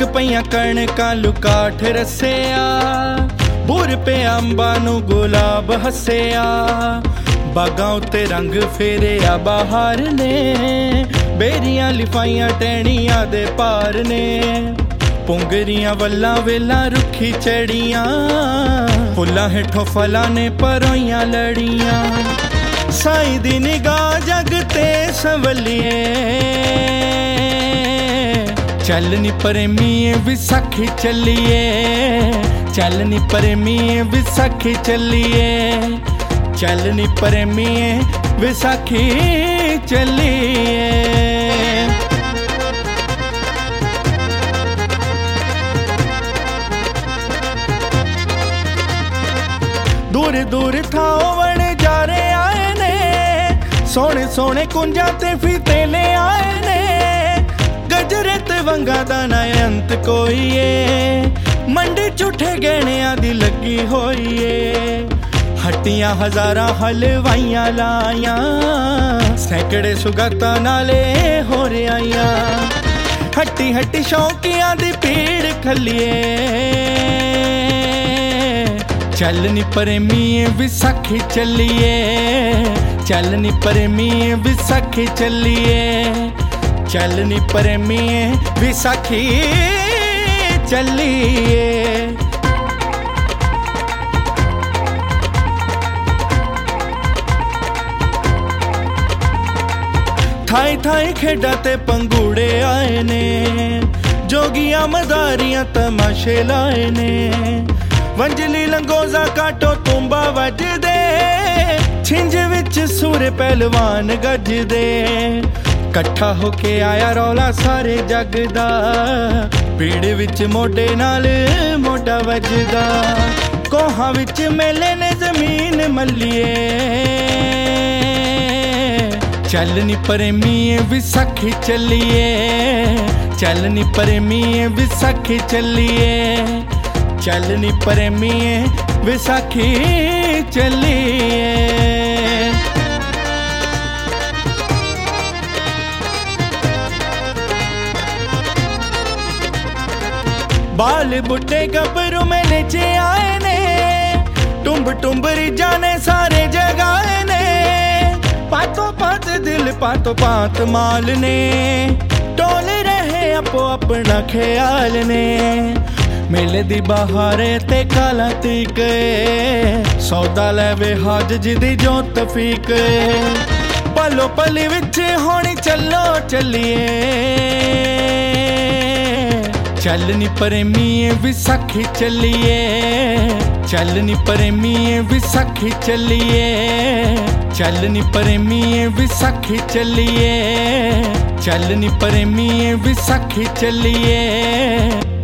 ਪਈਆਂ ਕਣਕਾਂ ਲੁਕਾਠ ਰਸਿਆ, ਬੁਰ पे ਅੰਬਾਂ ਨੂੰ ਗੁਲਾਬ ਹੱਸਿਆ। ਬਾਗਾਂ ਉੱਤੇ ਰੰਗ ਫੇਰਿਆ ਬਾਹਰ ਨੇ, ਬੇਰੀਆਂ ਲਿਫਾਈਆਂ ਟਹਿਣੀਆਂ ਦੇ ਪਾਰ ਨੇ। ਪੁੰਗਰੀਆਂ ਵੱਲਾਂ ਵੇਲਾਂ ਰੁੱਖੀ ਚੜੀਆਂ, ਫੁੱਲਾਂ ਹੇਠੋਂ ਫਲਾਂ ਨੇ ਪਰੋਈਆਂ ਲੜੀਆਂ। ਸਾਈਂ ਦੀ ਨਿਗਾਹ ਜਗ ਤੇ ਸੰਵਲੀਏ, ਚੱਲ ਨੀ ਪ੍ਰੇਮੀਏ ਵਿਸਾਖੀ ਚੱਲੀਏ। ਚੱਲ ਨੀ ਪ੍ਰੇਮੀਏ ਵਿਸਾਖੀ ਚੱਲੀਏ, ਚੱਲ ਨੀ ਪ੍ਰੇਮੀਏ ਵਿਸਾਖੀ ਚੱਲੀਏ। दूर दूर थाओ वण जा रे आए ने, सोने सोने कुंजा ते फीते आए ने। गजरे ते वंगा दा ना अंत कोई है, मंडी झूठे गहणियां दी लगी होई है। हट्टियां हजारां हलवाइयां लाइयां, सैकड़े सुगातां नाले हो रियां। हट्टी हट्टी शौकियां दी भीड़ खलिए, ਚੱਲ ਨੀ ਪ੍ਰੇਮੀਏ ਵਿਸਾਖੀ ਚੱਲੀਏ। ਚੱਲ ਨੀ ਪ੍ਰੇਮੀਏ ਵਿਸਾਖੀ ਚੱਲੀਏ, ਚੱਲ ਨੀ ਪ੍ਰੇਮੀਏ ਵਿਸਾਖੀ ਚੱਲੀਏ। ਥਾਈ ਥਾਈ ਖੇਡਾਂ ਤੇ ਪੰਗੂੜੇ ਆਏ ਨੇ, ਜੋਗੀਆਂ ਮਦਾਰੀਆਂ ਤਮਾਸ਼ੇ ਲਾਏ ਨੇ। वंजली लंगोजा काटो तुम्बा वजदे, छिंज विच सुर पहलवान गजदे। कट्ठा होके आया रौला सारे जग दा, भीड़ विच मोढे नाल मोढा वजदा। कोहां विच मेले ने जमीन मल्लिए, चल नी प्रेमीए विसाखी चलिए। चल नी प्रेमीए विसाखी चलिए, चल नी प्रेमीए विसाखी चलिए। बाल बुड्ढे गबरू मेले च आए ने, टुंब टुंब रिजा ने सारे जगाए ने। पातो पात दिल पातो पात माल ने, टोल रहे अपो अपना ख्याल ने। मेले दी बहारे ते काला तीक, सौदा लैवे हाज जिदी जो तफीक। पलो पली विच होनी चलो चलिए, चल नी प्रेमीए विसाखी चलिए। चल नी प्रेमीए विसाखी चलिए, चल नी प्रेमीए विसाखी चलिए। चल नी प्रेमीए विसाखी चलिए।